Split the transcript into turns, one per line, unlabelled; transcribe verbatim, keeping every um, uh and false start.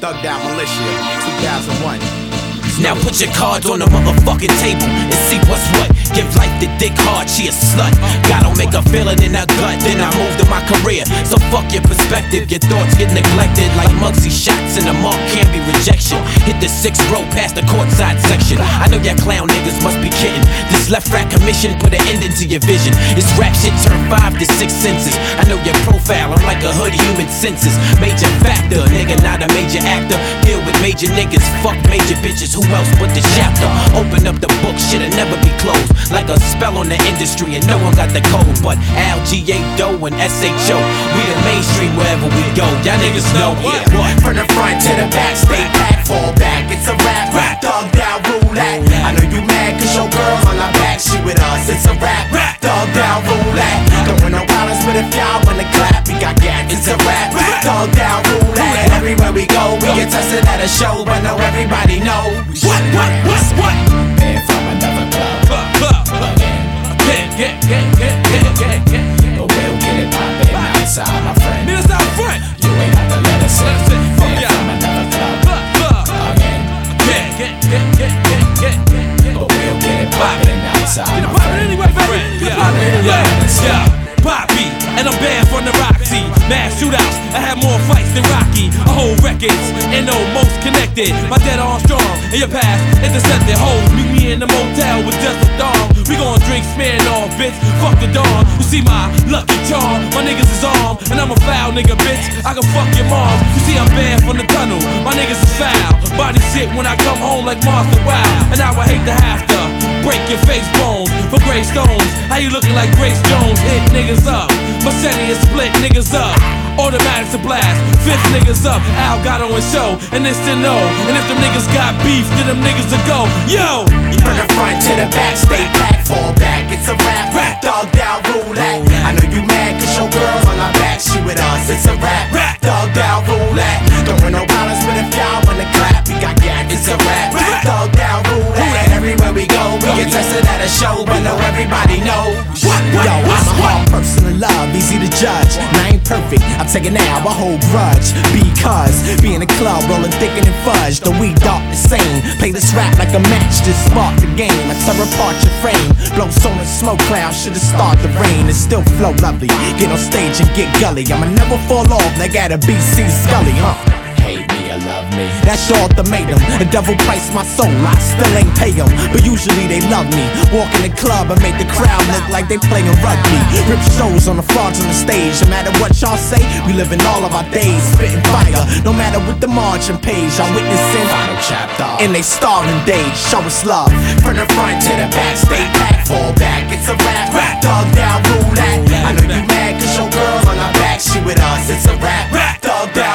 Thugged Out Militia, two thousand one.
Now put your cards on the motherfucking table and see what's what. Give life the dick hard, she a slut. God don't make her feel it in her gut, then I moved to my career. So fuck your perspective, your thoughts get neglected like Muggsy shots, and the mark can't be rejection. Hit the sixth row past the courtside section. I know y'all clown niggas must be kidding. This left rat commission put an end into your vision. This rap shit turn five to six senses. I know your profile, I'm like a hood human census. Major factor, nigga, not a major actor. Deal with major niggas, fuck major bitches. Who else but the chapter? Open up the book, shit'll never be closed. Like a spell on the industry and no one got the code. But Al, G A, Doe, and S H O, we the mainstream wherever we go. Y'all niggas know, yeah, what?
From the front to the back, stay back, fall back. It's a rap, rap, thugged out roulette. I know you mad cause your girl's on our back. She with us, it's a rap, rap, thugged out roulette. Don't want no problems, but if y'all wanna clap, we got gas. It's a rap, rap, thugged out roulette. Everywhere we go, we get tested at a show, but now everybody know.
What, what, what, what?
Man from another club,
Club, club,
again.
Get, get, get, get, get, get, get.
But we'll get it poppin' outside, my friend.
Meet us out front.
You ain't have to let us in.
Let us in. Fuck
Man
yeah.
from another club,
Club, club.
again.
Get, get, get, get, get, get, get.
But we'll get it poppin' outside,
Get it
my
poppin'
friend.
anyway, friend. Yeah, yeah, yeah. Poppy, and I'm banned from the Roxy. Mass shootouts, I had more fights than Rocky. I hold records, and know most connected. My dead arm strong, and your past intercepted. Hold, meet me in the motel with just a dog. We gon' drink Smirnoff, bitch, fuck the dawn. You see my lucky charm, my niggas is armed, and I'm a foul nigga, bitch, I can fuck your mom. You see I'm banned from the tunnel, my niggas is foul. Body shit when I come home like Monster Wild. And I would hate to have to break your face bones for gray stones. How you looking like Grace Jones? Hit niggas up, Machete is split niggas up. Automatics a blast, fifth niggas up. Al got on his show, and it's to know. And if them niggas got beef, then them niggas will go. Yo!
From the front to the back, stay back, fall back. It's a rap, rap, thugged out roulette. I know you mad cause your girl's on our back. She with us, it's a rap, rap, thugged out roulette. Don't want no problems, but if y'all wanna clap, we got gas. It's a rap, rap, thugged out roulette. Everywhere we go, we get tested at a show, but now everybody know.
Yo, I'm a hard person to love, easy to judge. And I ain't perfect, I take it now, I hold grudge. Because be in the club, rolling thicker than fudge. The weed dark the same. Play this rap like a match, just spark the game. I tear apart your frame. Blow soul and smoke cloud, should've started the rain. It still flow lovely. Get on stage and get gully. I'ma never fall off like at a B C Scully, huh?
Hate me or love me.
That's your ultimatum. The devil priced my soul, I still ain't pay them. But usually they love me. Walk in the club and make the crowd look like they playing rugby. Rip shows on the frogs on the stage. No matter what y'all say, we living all of our days spitting fire. No matter what the margin page, I'm witnessing
Final chapter
in they starving days. Show us love.
from the front to the back, stay back, fall back. It's a rap, rap, thugged out roulette. I know you mad cause your girl's on our back. She with us, it's a rap, rap, thugged out